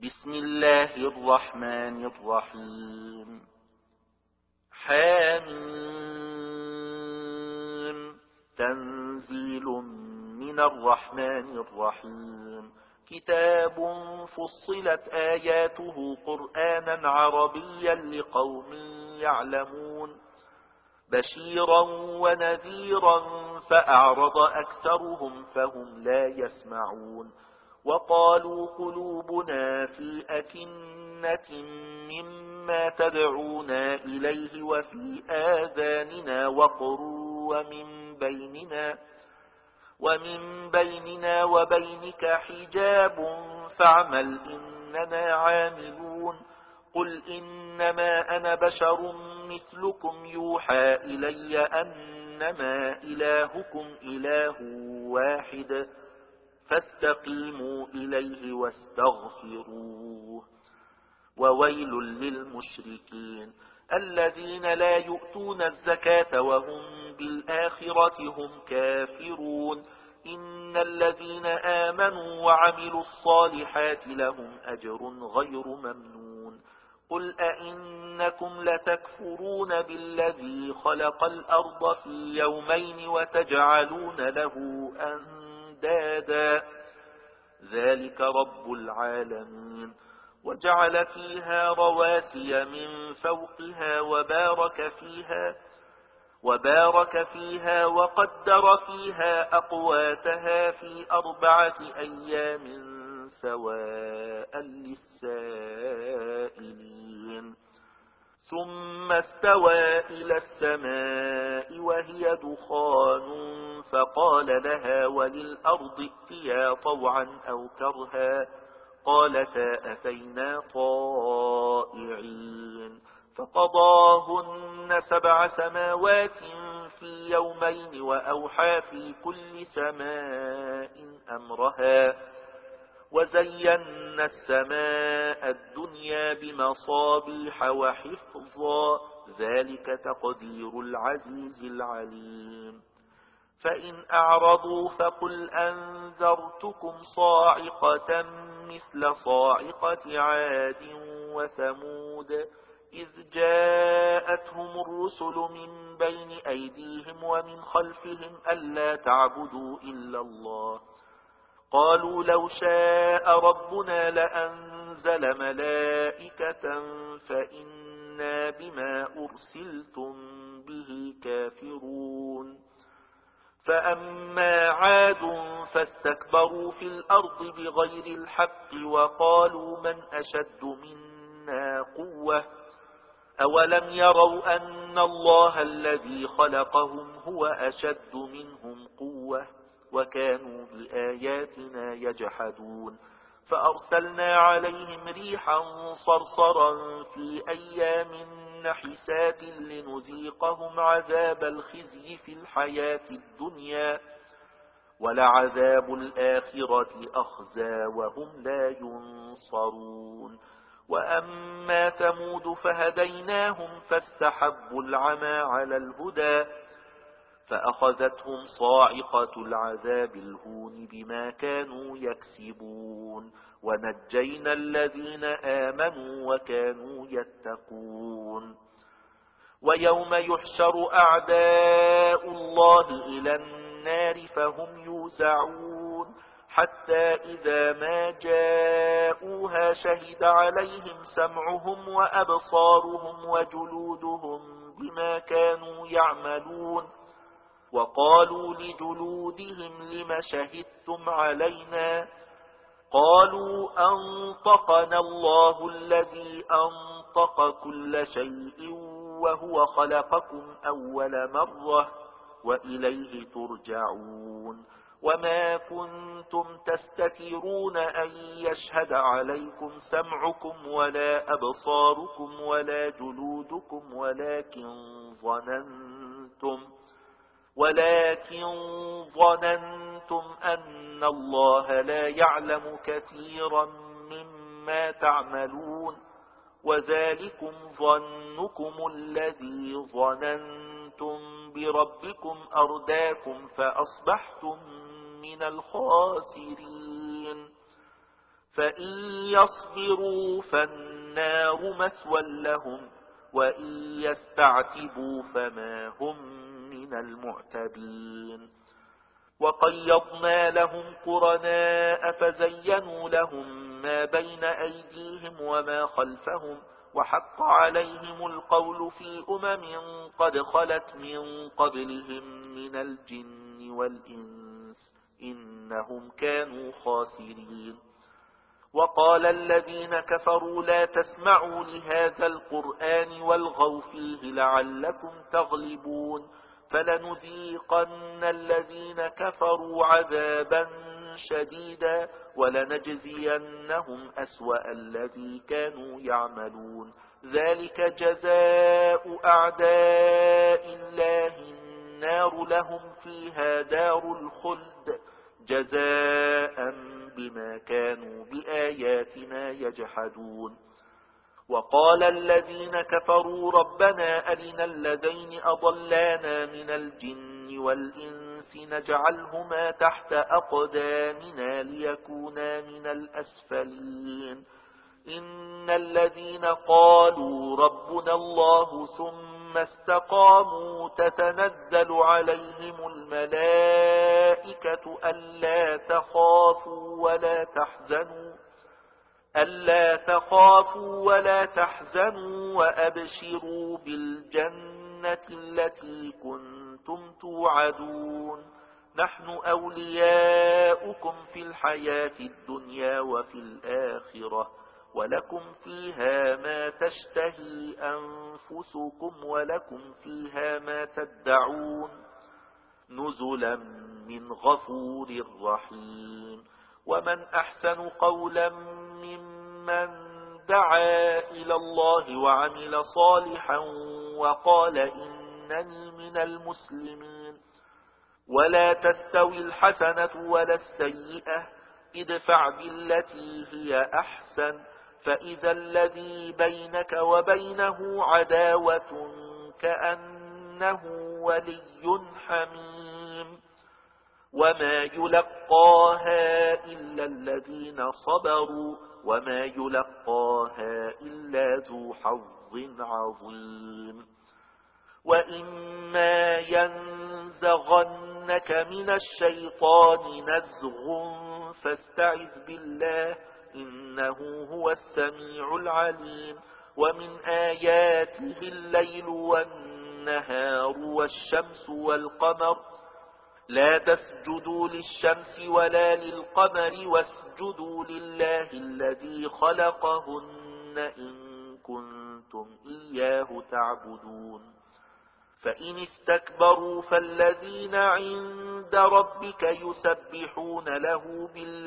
بسم الله الرحمن الرحيم. حاميم. تنزيل من الرحمن الرحيم. كتاب فصلت آياته قرآنا عربيا لقوم يعلمون، بشيرا ونذيرا فأعرض أكثرهم فهم لا يسمعون. وقالوا قلوبنا في أكنة مما تدعونا إليه وفي آذاننا وقر ومن بيننا وبينك حجاب فاعمل إننا عاملون. قل إنما أنا بشر مثلكم يوحى إلي أنما إلهكم إله واحد فاستقيموا إليه واستغفروه. وويل للمشركين الذين لا يؤتون الزكاة وهم بالآخرة هم كافرون. إن الذين آمنوا وعملوا الصالحات لهم أجر غير ممنون. قل أئنكم لتكفرون بالذي خلق الأرض في يومين وتجعلون له أندادا ذلك رب العالمين. وجعل فيها رواسي من فوقها وبارك فيها وقدر فيها أقواتها في 4 أيام سواء للسائلين. ثم استوى إلى السماء وهي دخان فقال لها وللأرض ائتيا طوعا أو كرها قالتا أتينا طائعين. فقضاهن 7 سماوات في يومين وأوحى في كل سماء أمرها وزينا السماء الدنيا بمصابيح وحفظا ذلك تقدير العزيز العليم. فإن أعرضوا فقل أنذرتكم صاعقة مثل صاعقة عاد وثمود إذ جاءتهم الرسل من بين أيديهم ومن خلفهم ألا تعبدوا إلا الله قالوا لو شاء ربنا لأنزل ملائكة فإنا بما أرسلتم به كافرون. فأما عاد فاستكبروا في الأرض بغير الحق وقالوا من أشد منا قوة أولم يروا أن الله الذي خلقهم هو أشد منهم قوة وكانوا بآياتنا يجحدون. فأرسلنا عليهم ريحا صرصرا في أيام نحسات لنذيقهم عذاب الخزي في الحياة الدنيا ولعذاب الآخرة أخزى وهم لا ينصرون. وأما ثمود فهديناهم فاستحبوا العمى على الهدى فأخذتهم صاعقة العذاب الهون بما كانوا يكسبون. ونجينا الذين آمنوا وكانوا يتقون. ويوم يحشر أعداء الله إلى النار فهم يوزعون حتى إذا ما جاءوها شهد عليهم سمعهم وأبصارهم وجلودهم بما كانوا يعملون. وقالوا لجلودهم لم شهدتم علينا قالوا أنطقنا الله الذي أنطق كل شيء وهو خلقكم أول مرة وإليه ترجعون. وما كنتم تستترون أن يشهد عليكم سمعكم ولا أبصاركم ولا جلودكم ولكن ظننتم أن الله لا يعلم كثيرا مما تعملون وذلكم ظنكم الذي ظننتم بربكم أرداكم فأصبحتم من الخاسرين. فإن يصبروا فالنار مثوى لهم وإن يستعتبوا فما هم من المعتبين. وقيضنا لهم قرناء فزينوا لهم ما بين أيديهم وما خلفهم وحق عليهم القول في قد خلت من قبلهم من الجن والإنس إنهم كانوا خاسرين. وقال الذين كفروا لا تسمعوا لهذا القرآن والغوا فيه لعلكم تغلبون فلنذيقن الذين كفروا عذابا شديدا ولنجزينهم أسوأ الذي كانوا يعملون ذلك جزاء أعداء الله النار لهم فيها دار الخلد جزاء بما كانوا بآياتنا يجحدون. وقال الذين كفروا ربنا أرنا الذين أضلانا من الجن والإنس نجعلهما تحت أقدامنا ليكونا من الأسفلين إن الذين قالوا ربنا الله ثم استقاموا تتنزل عليهم الملائكة ألا تخافوا ولا تحزنوا وأبشروا بالجنة التي كنتم توعدون نحن أولياؤكم في الحياة الدنيا وفي الآخرة ولكم فيها ما تشتهي أنفسكم ولكم فيها ما تدعون نزلا من غفور رحيم. ومن أحسن قولا ممن دعا إلى الله وعمل صالحا وقال إنني من المسلمين. ولا تستوي الحسنة ولا السيئة ادفع بالتي هي أحسن فإذا الذي بينك وبينه عداوة كأنه ولي حميم وما يلقاها إلا الذين صبروا وما يلقاها إلا ذو حظ عظيم. وإما ينزغنك من الشيطان نزغ فاستعذ بالله إنه هو السميع العليم. ومن آياته الليل والنهار والشمس والقمر لا تسجدوا للشمس ولا للقمر واسجدوا لله الذي خلقهن إن كنتم إياه تعبدون. فإن استكبروا فالذين عند ربك يسبحون له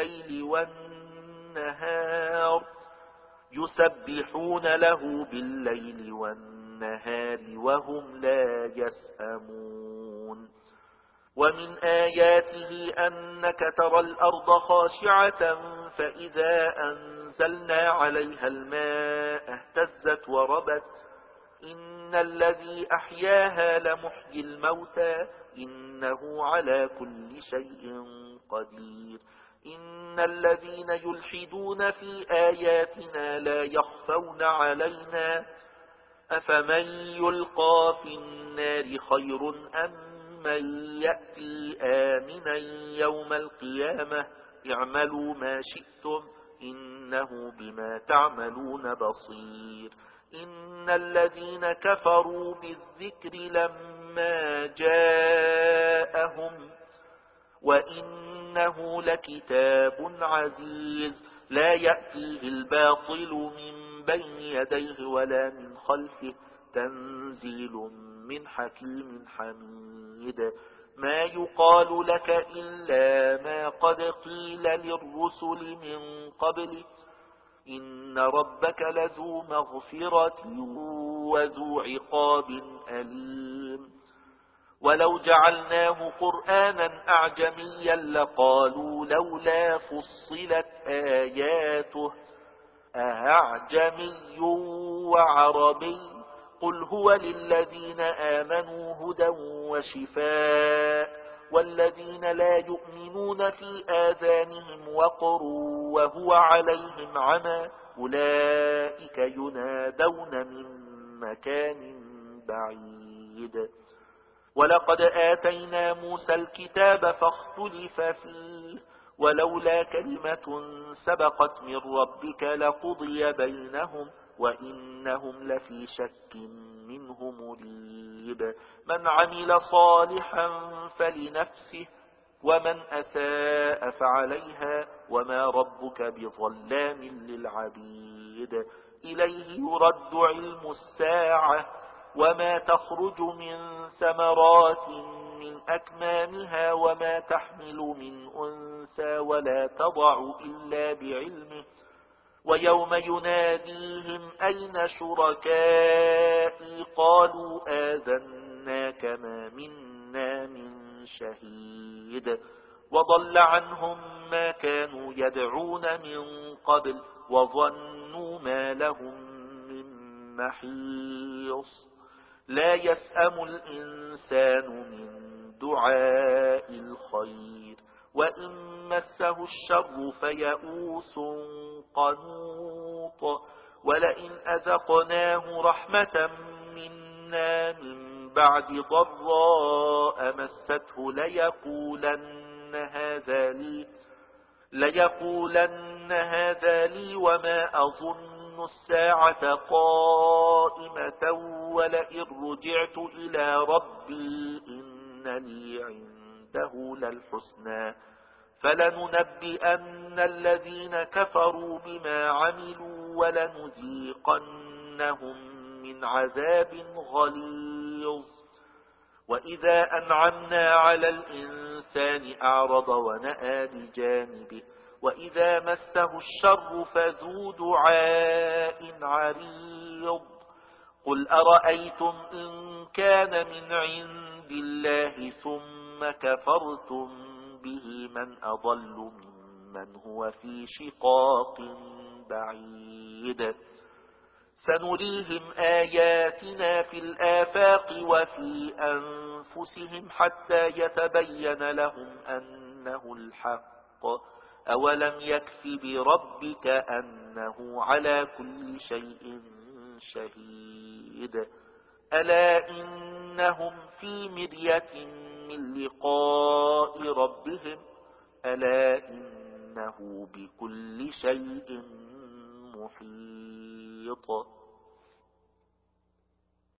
بالليل والنهار وهم لا يسأمون. ومن آياته أنك ترى الأرض خاشعة فإذا أنزلنا عليها الماء اهتزت وربت إن الذي أحياها لمحيي الموتى إنه على كل شيء قدير. إن الذين يلحدون في آياتنا لا يخفون علينا أفمن يلقى في النار خير أم من يأتي آمنا يوم القيامة اعملوا ما شئتم إنه بما تعملون بصير. إن الذين كفروا بالذكر لما جاءهم وإنه لكتاب عزيز لا يأتيه الباطل من بين يديه ولا من خلفه تنزيل من حكيم حميد. ما يقال لك إلا ما قد قيل للرسل من قبل إن ربك لذو مغفرة وذو عقاب أليم. ولو جعلناه قرآنا أعجميا لقالوا لولا فصلت آياته أعجمي وعربي قل هو للذين آمنوا هدى وشفاء والذين لا يؤمنون في آذانهم وقر وهو عليهم عمى أولئك ينادون من مكان بعيد. ولقد آتينا موسى الكتاب فاختلف فيه ولولا كلمة سبقت من ربك لقضي بينهم وإنهم لفي شك منه مريب. من عمل صالحا فلنفسه ومن أساء فعليها وما ربك بظلام للعبيد. إليه يرد علم الساعة وما تخرج من ثمرات من أكمامها وما تحمل من أنثى ولا تضع إلا بعلمه ويوم يناديهم أين شركائي قالوا آذناك ما منا من شهيد. وضل عنهم ما كانوا يدعون من قبل وظنوا ما لهم من محيص. لا يسأم الإنسان من دعاء الخير وإن مسه الشر فيئوس قنوط. ولئن أذقناه رحمة منا من بعد ضراء مسته ليقولن هذا لي وما أظن الساعة قائمة ولئن رجعت إلى ربي إن لي عنده للحسنى فلننبئن الذين كفروا بما عملوا ولنذيقنهم من عذاب غليظ. وإذا أنعمنا على الإنسان أعرض ونأى بجانبه وإذا مسه الشر فذو دعاء عريض. قل أرأيتم إن كان من عند الله ثم كفرتم به من أضل ممن هو في شقاق بعيد. سنريهم آياتنا في الآفاق وفي أنفسهم حتى يتبين لهم أنه الحق. أولم يكف بربك أنه على كل شيء شهيد. ألا إنهم في مرية من لقاء ربهم ألا إنه بكل شيء محيط.